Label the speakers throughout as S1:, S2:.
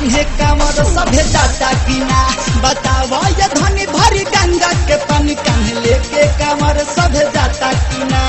S1: कान्हे कांवर सभे जाता कि ना। बतावा ये धनी भरी गंगा के पानी कान्हे लेके कांवर सभे जाता कि ना।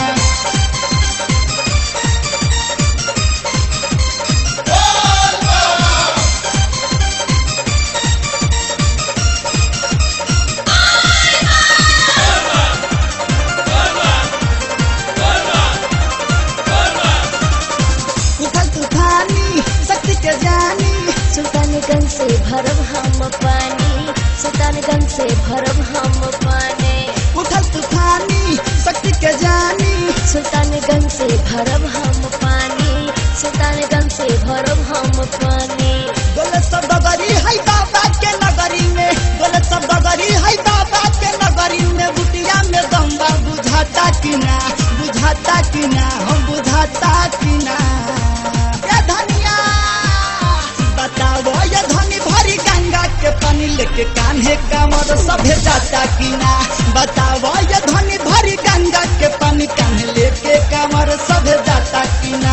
S2: सुल्तानगंज से भरब हम पानी, सुल्तानगंज से भरब हम पानी।
S1: उठल तूफानी शक्ति के जानी,
S2: सुल्तानगंज से भरब हम पानी, सुल्तानगंज से भरब हम पानी।
S1: बोले सब डगरी है बाबा के नगरी में, बोले सब डगरी है बाबा के नगरी में। बुटिया में दम्बा बुझाता कि ना, बुझाता कि ना, हम बुझाता कि ना। ये धनिया बताओ ये धनी भरी गंगा के पानी लेके कान्हे कांवर सभे जाता कि ना। बताओ ये धनी भरी गंगा के पानी कान्हे लेके कांवर सभे जाता कि ना।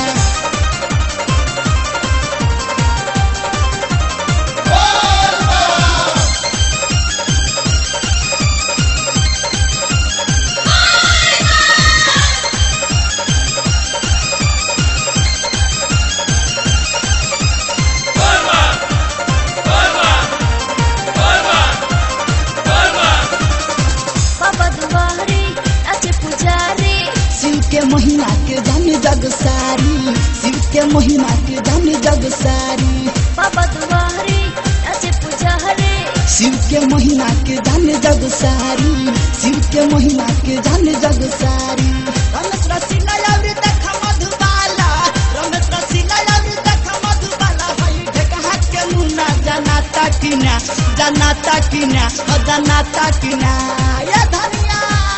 S1: के महिमा के जाने जग सारी, शिव के महिमा के जाने जग सारी।
S2: बाबा दुआरी नाचे पुजारी,
S1: शिव के महिमा के जाने जग सारी, शिव के महिमा के जाने जग सारी। रमेश रसीला यावरी देखा मधुबाला, रमेश रसीला यावरी देखा मधुबाला। भाई ढेका के मुन्ना जनाता कि ना, जनाता कि ना, जनाता कि ना। ये धनिया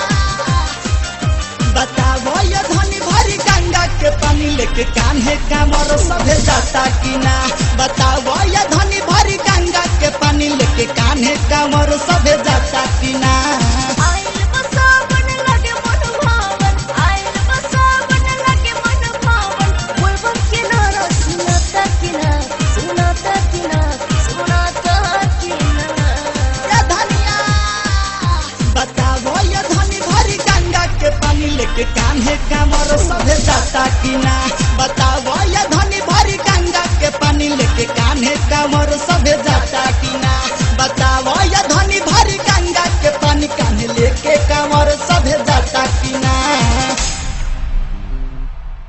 S1: बताओ ये धनी भरी गंगा के पानी लेके कान्हे कांवर सभे जाता कि ना। बताओ ये धनी भरी गंगा के पानी लेके कान्हे कांवर सभे जाता कि ना।
S2: आइल बसावन लगे मन भावन, आइल बसावन लगे मन भावन। बोलबम के नारा सुनाता कि ना, सुनाता कि ना, सुनाता कि ना।
S1: ये धनिया बताओ ये धनी भरी गंगा के पानी लेके कान्हे कांवर सभे जाता कि ना। बताओ ये धनी भरी गंगा के पानी लेके कान्हे कांवर